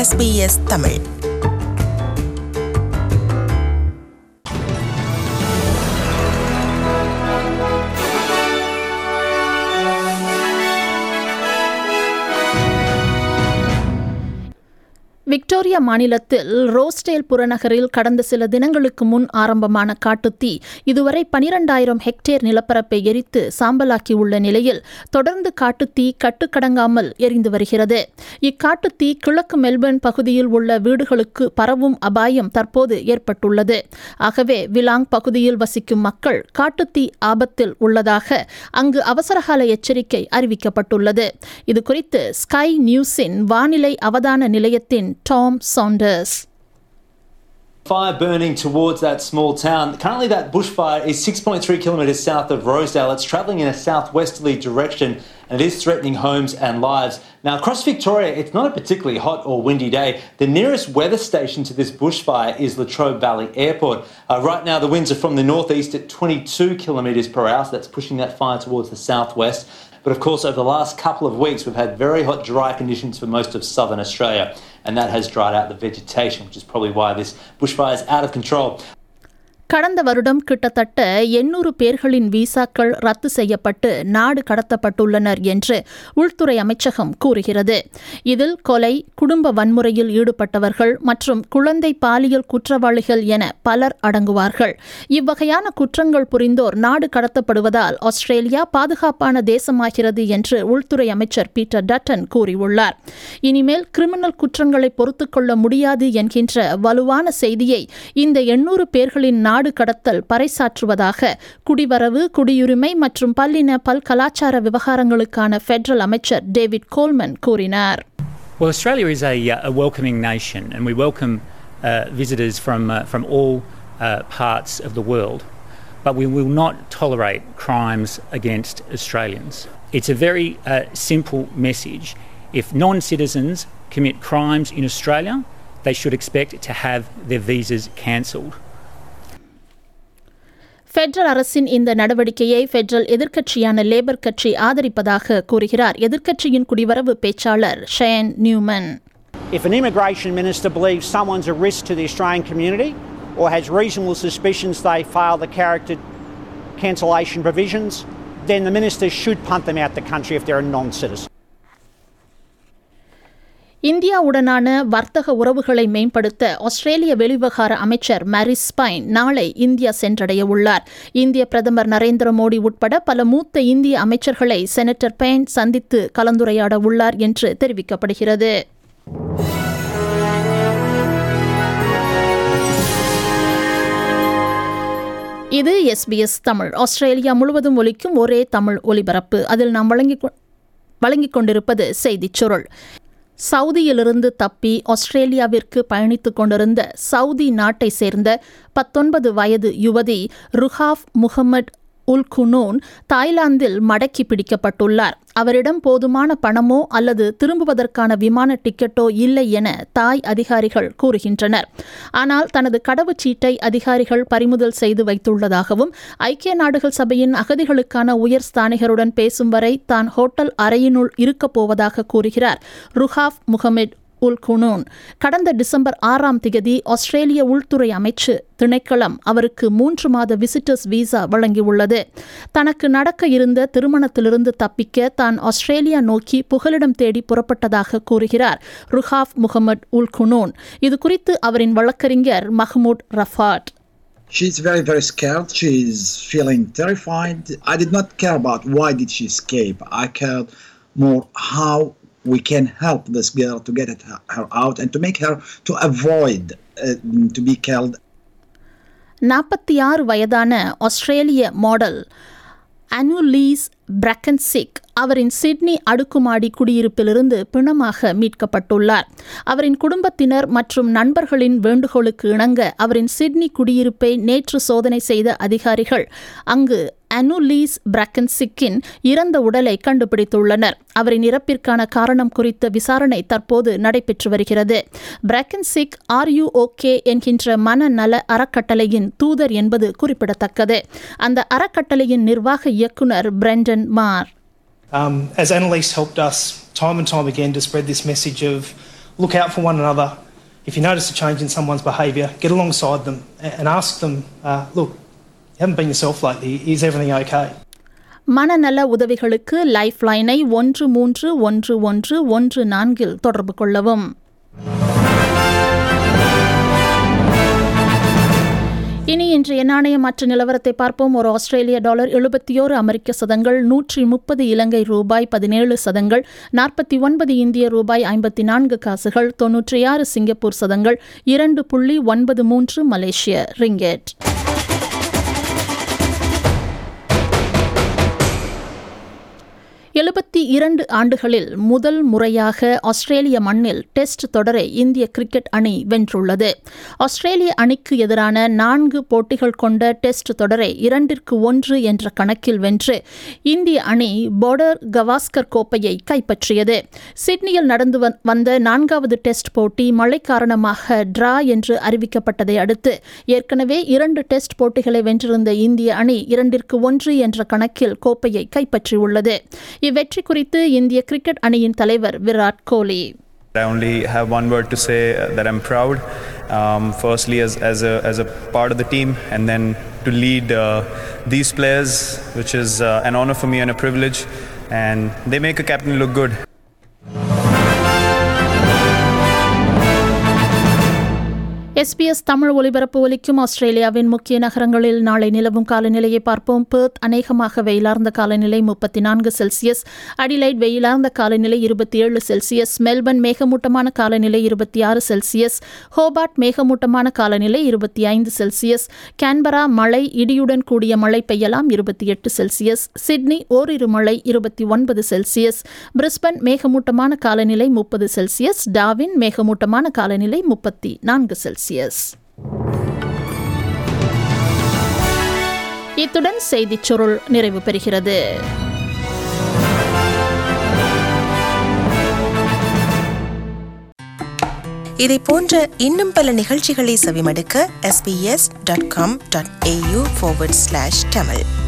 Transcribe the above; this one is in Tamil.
SBS தமிழ். விக்டோரியா மாநிலத்தில் ரோஸ்டேல் புறநகரில் கடந்த சில தினங்களுக்கு முன் ஆரம்பமான காட்டுத்தீ இதுவரை 12,000 ஹெக்டேர் நிலப்பரப்பை எரித்து சாம்பலாக்கியுள்ள நிலையில் தொடர்ந்து காட்டுத்தீ கட்டுக்கடங்காமல் எரிந்து வருகிறது. இக்காட்டுத்தீ கிழக்கு மெல்பர்ன் பகுதியில் உள்ள வீடுகளுக்கு பரவும் அபாயம் தற்போது ஏற்பட்டுள்ளது. ஆகவே விலாங் பகுதியில் வசிக்கும் மக்கள் காட்டுத்தீ ஆபத்தில் உள்ளதாக அங்கு அவசரகால எச்சரிக்கை அறிவிக்கப்பட்டுள்ளது. இதுகுறித்து ஸ்கை நியூஸின் வானிலை அவதான நிலையத்தின் Tom Saunders. Fire burning towards that small town. Currently that bushfire is 6.3 kilometres south of Rosedale. It's travelling in a southwesterly direction and it is threatening homes and lives. Now across Victoria, it's not a particularly hot or windy day. The nearest weather station to this bushfire is Latrobe Valley Airport. Right now the winds are from the northeast at 22 kilometres per hour, so that's pushing that fire towards the southwest. But of course, over the last couple of weeks, we've had very hot, dry conditions for most of southern Australia, and that has dried out the vegetation, which is probably why this bushfire is out of control. கடந்த வருடம் கிட்டத்தட்ட 800 பேர்களின் விசாக்கள் ரத்து செய்யப்பட்டு நாடு கடத்தப்பட்டுள்ளனர் என்று உள்துறை அமைச்சகம் கூறுகிறது. இதில் கொலை, குடும்ப வன்முறையில் ஈடுபட்டவர்கள் மற்றும் குழந்தை பாலியல் குற்றவாளிகள் என பலர் அடங்குவார்கள். இவ்வகையான குற்றங்கள் புரிந்தோர் நாடு கடத்தப்படுவதால் ஆஸ்திரேலியா பாதுகாப்பான தேசமாகிறது என்று உள்துறை அமைச்சர் பீட்டர் டட்டன் கூறியுள்ளார். இனிமேல் கிரிமினல் குற்றங்களை பொறுத்துக்கொள்ள முடியாது என்கின்ற வலுவான செய்தியை இந்த 800 பேர்களின் நாடு கடத்தல் பறைசாற்றுவதாக குடிவரவு, குடியுரிமை மற்றும் பல்லின பல்கலாச்சார விவகாரங்களுக்கான ஃபெடரல் அமைச்சர் டேவிட் கோல்மன் கூறினார். Well, Australia is a welcoming nation and we welcome visitors from all parts of the world, but we will not tolerate crimes against Australians. It's a very simple message. If non-citizens commit crimes in Australia, they should expect to have their visas cancelled. Federal அரசின் இந்த நடவடிக்கையை ஃபெடரல் எதிர்க்கட்சியான லேபர் கட்சி ஆதரிப்பதாக கூறுகிறார் எதிர்க்கட்சியின் குடிவரவு பேச்சாளர் Shane Newman. If an immigration minister believes someone's a risk to the Australian community or has reasonable suspicions they fail the character cancellation provisions, then the minister should punt them out the country if they're a non-citizen. இந்தியாவுடனான வர்த்தக உறவுகளை மேம்படுத்த ஆஸ்திரேலிய வெளிவிவகார அமைச்சர் மாரிஸ் பைன் நாளை இந்தியா சென்றடைய உள்ளார். இந்திய பிரதமர் நரேந்திர மோடி உட்பட பல மூத்த இந்திய அமைச்சர்களை செனட்டர் பைன் சந்தித்து கலந்துரையாட உள்ளார் என்று தெரிவிக்கப்படுகிறது. இது SBS தமிழ். ஆஸ்திரேலியா முழுவதும் ஒலிக்கும் ஒரே தமிழ் ஒலிபரப்பு. அதில் நாம் வழங்கிக் கொண்டிருப்பது செய்திச் சுருள். சவுதியிலிருந்து தப்பி ஆஸ்திரேலியாவிற்கு பயணித்துக் கொண்டிருந்த சவுதி நாட்டை சேர்ந்த 19 வயது யுவதி ருஹாஃப் முகமட் உல் குனூன் தாய்லாந்தில் மடக்கி பிடிக்கப்பட்டுள்ளார். அவரிடம் போதுமான பணமோ அல்லது திரும்புவதற்கான விமான டிக்கெட்டோ இல்லை என தாய் அதிகாரிகள் கூறுகின்றனர். ஆனால் தனது கடவுச்சீட்டை அதிகாரிகள் பறிமுதல் செய்து வைத்துள்ளதாகவும் ஐக்கிய நாடுகள் சபையின் அகதிகளுக்கான உயர் ஸ்தானிகருடன் பேசும் வரை தான் ஹோட்டல் அறையினுள் இருக்கப் போவதாக கூறுகிறார் ருஹாஃப் முகமட் உல் குனூன். கடந்த டிசம்பர் 6ஆம் தேதி ஆஸ்திரேலிய உள்துறை அமைச்சு திணைக்களம் அவருக்கு 3 மாத விசிட்டர்ஸ் வீசா வழங்கியுள்ளது. தனக்கு நடக்க இருந்த திருமணத்திலிருந்து தப்பிக்க தான் ஆஸ்திரேலியா நோக்கி புகலிடம் தேடி புறப்பட்டதாக கூறுகிறார் ருஹாஃப் முகமட் உல் குனூன். இது குறித்து அவரின் வழக்கறிஞர் Mahmoud Rafat. She's very, very scared. She's feeling terrified. I did not care about why did she escape. I cared more how we can help this girl to get her out and to make her to avoid to be killed. 46 வயதான ஆஸ்திரேலிய மாடல் அனுலீஸ் பிரக்கன்சிக் அவரின் சிட்னி அடுக்குமாடி குடியிருப்பிலிருந்து பிணமாக மீட்கப்பட்டுள்ளார். அவரின் குடும்பத்தினர் மற்றும் நண்பர்களின் வேண்டுகோளுக்கு இணங்க அவரின் சிட்னி குடியிருப்பை நேற்று சோதனை செய்த அதிகாரிகள் அங்கு அனுலீஸ் பிரக்கன்சிக்கின் இறந்த உடலை கண்டுபிடித்துள்ளனர். அவரின் இறப்பிற்கான காரணம் குறித்த விசாரணை தற்போது நடைபெற்று வருகிறது. பிரக்கன்சிக் RUOK என்கின்ற மனநல அறக்கட்டளையின் தூதர் என்பது குறிப்பிடத்தக்கது. அந்த அறக்கட்டளையின் நிர்வாக இயக்குனர் பிரெண்டன் மார். As Annalise helped us time and time again to spread this message of look out for one another. If you notice a change in someone's behaviour, get alongside them and ask them, look, you haven't been yourself lately, is everything okay? மனநல உதவிகளுக்கு லைஃப் லைனை 131114 தொடர்பு கொள்ளவும். இனி இன்றைய நாணய மாற்று நிலவரத்தை பார்ப்போம். ஒரு ஆஸ்திரேலிய டாலர் 71 அமெரிக்க சதங்கள், 130 இலங்கை ரூபாய் 17 சதங்கள், 49 இந்திய ரூபாய் 54 காசுகள், 96 சிங்கப்பூர் சதங்கள், 2.93 மலேசிய ரிங்கெட். இரண்டு ஆண்டுகளில் முதல் முறையாக ஆஸ்திரேலிய மண்ணில் டெஸ்ட் தொடரை இந்திய கிரிக்கெட் அணி வென்றுள்ளது. ஆஸ்திரேலிய அணிக்கு எதிரான 4 போட்டிகள் கொண்ட டெஸ்ட் தொடரை 2-1 என்ற கணக்கில் வென்று இந்திய அணி பார்டர் கவாஸ்கர் கோப்பையை கைப்பற்றியது. சிட்னியில் நடந்து வந்த 4வது டெஸ்ட் போட்டி மழை காரணமாக டிரா என்று அறிவிக்கப்பட்டதை அடுத்து ஏற்கனவே 2 டெஸ்ட் போட்டிகளை வென்றிருந்த இந்திய அணி 2-1 என்ற கணக்கில் கோப்பையை கைப்பற்றியுள்ளது. இவ்வெற்றி குறித்து இந்திய கிரிக்கெட் அணியின் தலைவர் Virat Kohli. I only have one word to say, that I'm proud. Firstly, as a part of the team, and then to lead these players, which is an honor for me and a privilege. And they make a captain look good. SBS Tamil ஒலிபரப்பு ஒலிக்கும் ஆஸ்திரேலியாவின் முக்கிய நகரங்களில் நாளை நிலவும் காலநிலையை பார்ப்போம். பெர்த் அநேகமாக வெயிலார்ந்த காலநிலை 34 செல்சியஸ், அடிலைட் வெயிலார்ந்த காலநிலை 27 செல்சியஸ், மெல்பர்ன் மேகமூட்டமான காலநிலை 26 செல்சியஸ், ஹோபார்ட் மேகமூட்டமான காலநிலை 25 செல்சியஸ், கேன்பரா மழை இடியுடன் கூடிய மழை பெய்யலாம் 28 செல்சியஸ், சிட்னி ஓரிரு மழை 29 செல்சியஸ், பிரிஸ்பன் மேகமூட்டமான காலநிலை 30 செல்சியஸ், டார்வின் மேகமூட்டமான காலநிலை 34 செல்சியஸ். இத்துடன் செய்திச் சுருள் நிறைவு பெறுகிறது. இதை போன்ற இன்னும் பல நிகழ்ச்சிகளை செவிமடுக்க sbs.com.au/tamil